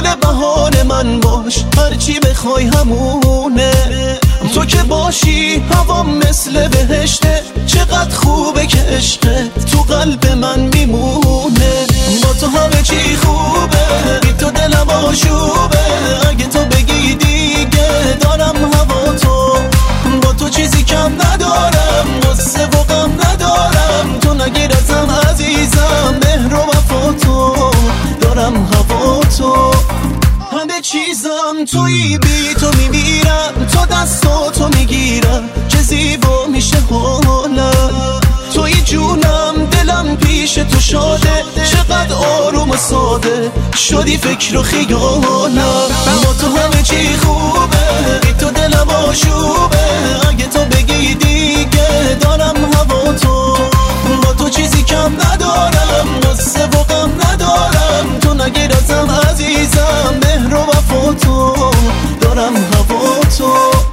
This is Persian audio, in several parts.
بهار من باش، هرچی بخوای همونه. تو که باشی هوام مثل بهشته، چقدر خوبه که عشقت تو قلب من میمونه. با تو همه چی خوبه، بی تو دلم آشوبه. اگه تو بگی دیگه دارم هوا تو، با تو چیزی کم ندارم، غصه و غم ندارم. تو نگیر ازم عزیزم، مهر و وفا تو، دارم هوا تو. همه چیزم تویی، بی تو میمیرم، تو دستاتو میگیرم، چه زیبا میشه حالم. توی جونم، دلم پیش تو شاده، چقدر آروم و ساده شدی فکر و خیالم. با تو همه چی خوبه، بی تو دلم آشوبه. اگه تو بگی دیگه دارم هوا تو، با تو چیزی کم ندارم، غصه و غم ندارم. تو نگیر ازم عزیزم، مهر و وفا تو، دارم هوا تو.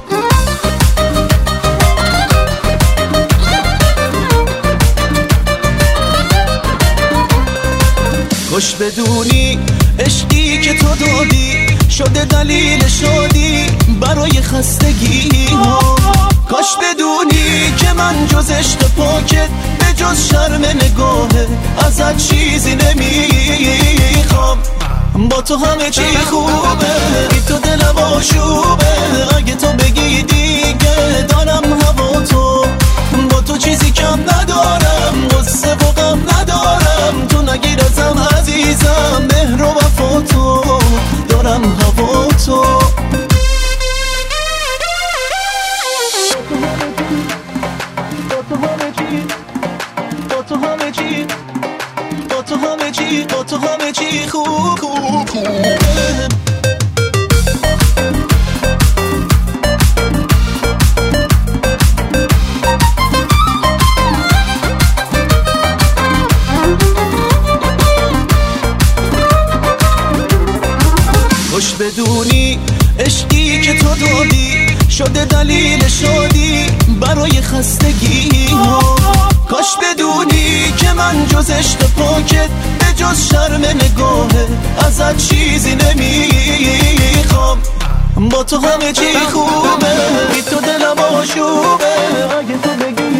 خوش بدونی عشقی که تو دادی شده دلیل شادی برای خستگی ها. کاش بدونی که من جز عشق پاکت، به جز شرم نگاهه ازت چیزی نمیخوام. با تو همه چی خوبه، بی تو دلم آشوبه. اگه تو بگی دیگه دارم هوا تو، با تو چیزی کم ندارم، غصه و غم ندارم. تو نگیر ازم عزیزم، مهر و وفا تو، دارم هوا تو. با تو همه چی خوب خوبه. خوش بدونی عشقی که تو دادی شده دلیل شادی برای خستگی ها. کاش بدونی که من جز عشق پاکت، به جز شرم نگاهه ازت چیزی نمیخوام. با تو همه چی خوبه، بی تو دلم آشوبه. اگه تو بگی